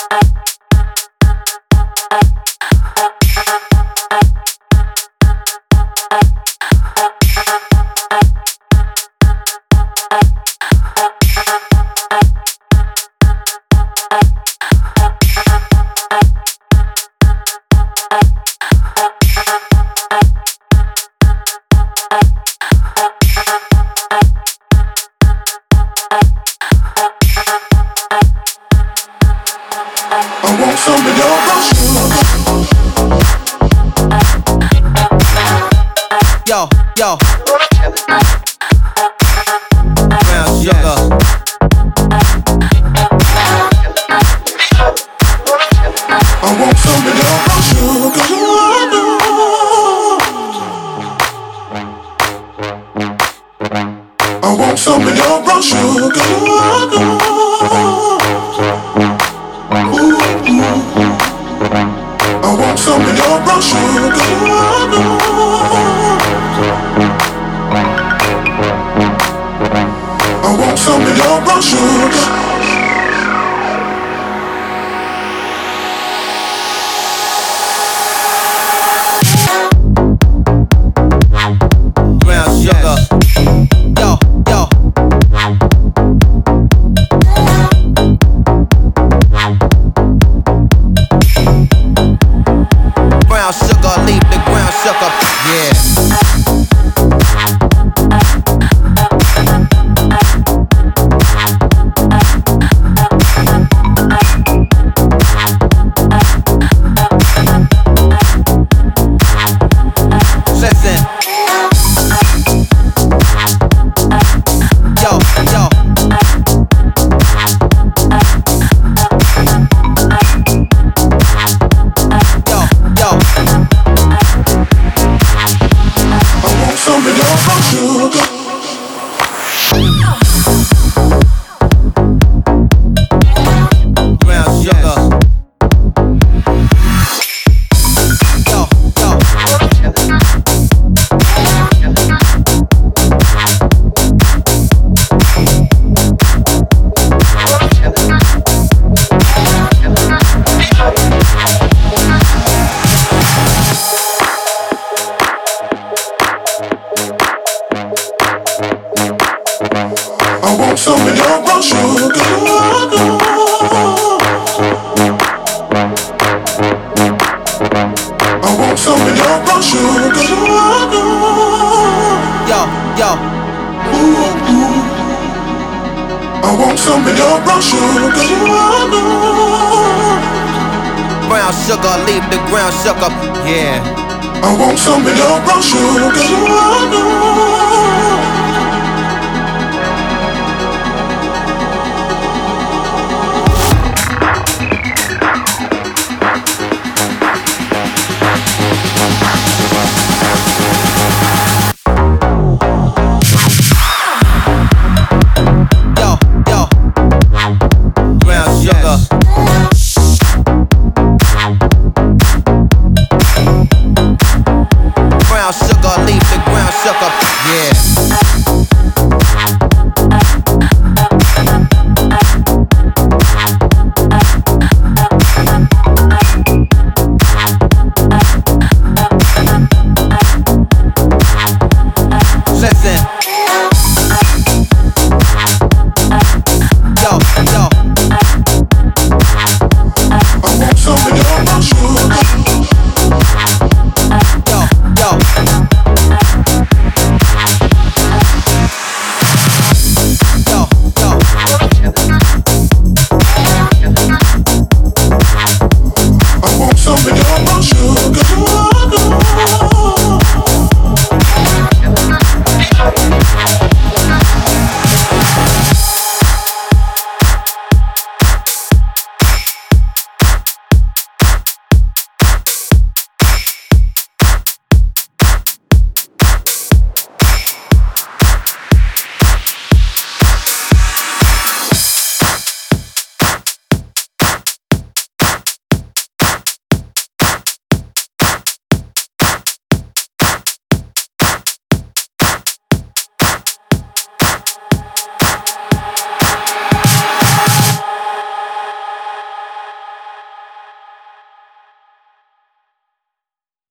Yo, yo. Brown sugar. I want some of your brown sugar. I want some of your brown sugar. I want some of your brown sugar. I want some of your brown sugar. Brown sugar. Yo, yo. Brown sugar, leave the ground sugar. Yeah. Listen. Yo, yo. Yo, yo. I want some of your brown sugar. Brown sugar. Yo, yo. I want some of your brown sugar. I want some of your brown sugar. Yo, yo. I want some of your brown sugar. Brown sugar, leave the ground sugar. Yeah. I want some of your brown sugar.